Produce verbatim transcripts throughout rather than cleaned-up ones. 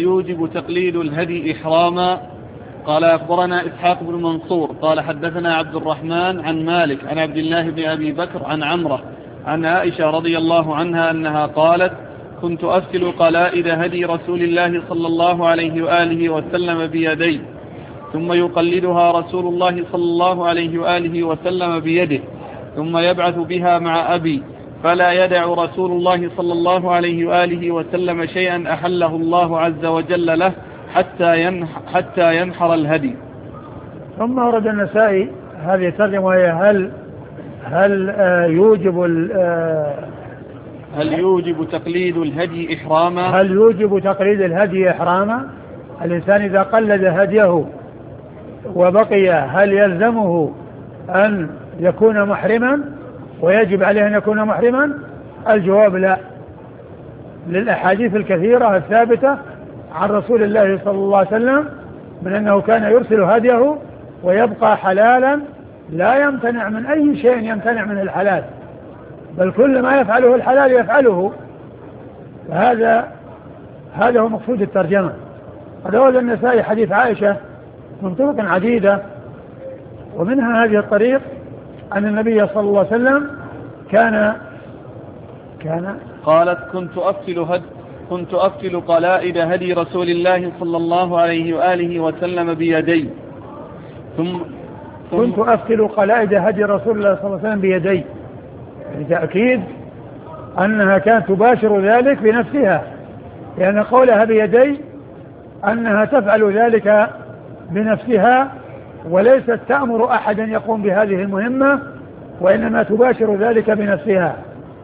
يوجب تقليد الهدي إحراما؟ قال أخبرنا إسحاق بن منصور قال حدثنا عبد الرحمن عن مالك عن عبد الله بن أبي بكر عن عمرة عن عائشة رضي الله عنها أنها قالت كنت أغسل قلائد هدي رسول الله صلى الله عليه وآله وسلم بيدي ثم يقلدها رسول الله صلى الله عليه وآله وسلم بيده ثم يبعث بها مع أبي فلا يدع رسول الله صلى الله عليه وآله وسلم شيئا أحله الله عز وجل له حتى ينحر, حتى ينحر الهدي. ثم ورد النسائي هذه الترجمة وهي هل هل آه يوجب آه هل يوجب تقليد الهدي إحراما؟ هل يوجب تقليد الهدي إحراما؟ الإنسان إذا قلد هديه وبقي هل يلزمه أن يكون محرما ويجب عليه أن يكون محرما؟ الجواب لا، للأحاديث الكثيرة الثابتة عن رسول الله صلى الله عليه وسلم من أنه كان يرسل هديه ويبقى حلالا لا يمتنع من أي شيء يمتنع من الحلال، بل كل ما يفعله الحلال يفعله. فهذا هذا هو مقصود الترجمة. قد ورد النسائي حديث عائشة من طرق عديدة، ومنها هذه الطريق أن النبي صلى الله عليه وسلم كان كان قالت كنت أغسل هد كنت أغسل قلائد هدي رسول الله صلى الله عليه وآله وسلم بيدي ثم, ثم كنت أغسل قلائد هدي رسول الله صلى الله عليه وسلم بيدي، لتأكيد أنها كانت تباشر ذلك بنفسها، لأن قولها بيدي أنها تفعل ذلك بنفسها وليست تأمر أحدا يقوم بهذه المهمة، وإنما تباشر ذلك بنفسها.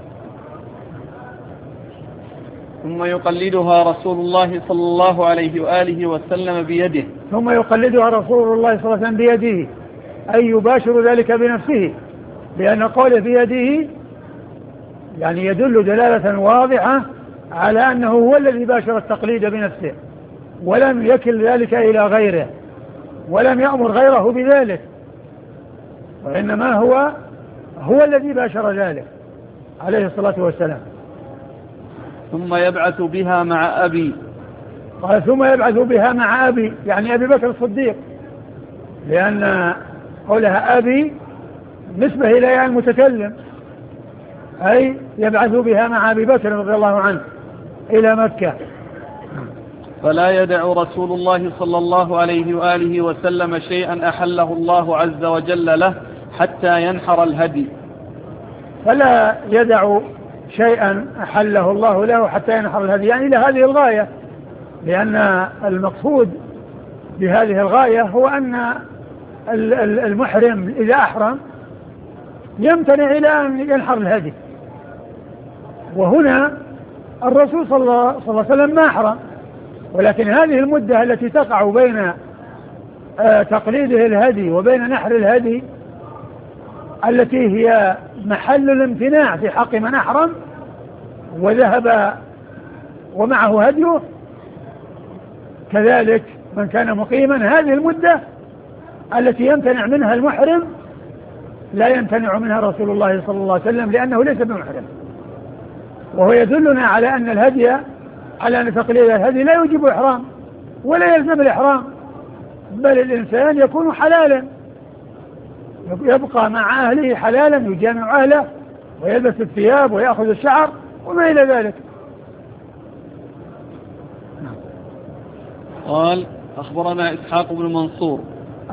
ثم يقلدها رسول الله صلى الله عليه وآله وسلم بيده ثم يقلدها رسول الله صلى الله عليه وسلم بيده، أي يباشر ذلك بنفسه، لأن قوله بيده يعني يدل دلالة واضحة على أنه هو الذي باشر التقليد بنفسه، ولم يكل ذلك إلى غيره، ولم يأمر غيره بذلك، وإنما هو هو الذي باشر ذلك عليه الصلاة والسلام. ثم يبعث بها مع أبي قال ثم يبعث بها مع أبي، يعني أبي بكر الصديق، لأن قولها أبي نسبة إلى المتكلم، أي يبعث بها مع أبي بكر رضي الله عنه إلى مكة. فلا يدع رسول الله صلى الله عليه وآله وسلم شيئا أحله الله عز وجل له حتى ينحر الهدي. فلا يدع شيئا أحله الله له حتى ينحر الهدي، يعني إلى هذه الغاية، لأن المقصود بهذه الغاية هو أن المحرم إذا أحرم يمتنع إلى أن ينحر الهدي، وهنا الرسول صلى الله عليه وسلم ما أحرم، ولكن هذه المدة التي تقع بين تقليده الهدي وبين نحر الهدي التي هي محل الامتناع في حق من أحرم وذهب ومعه هديه، كذلك من كان مقيما هذه المدة التي يمتنع منها المحرم لا يمتنع منها رسول الله صلى الله عليه وسلم، لأنه ليس بمحرم. وهو يدلنا على أن الهدي على أن تقليد الهدي لا يوجب إحرام ولا يلزم الإحرام، بل الإنسان يكون حلالا، يبقى مع أهله حلالا، يجامع أهله ويلبس الثياب ويأخذ الشعر وما إلى ذلك. قال أخبرنا إسحاق بن منصور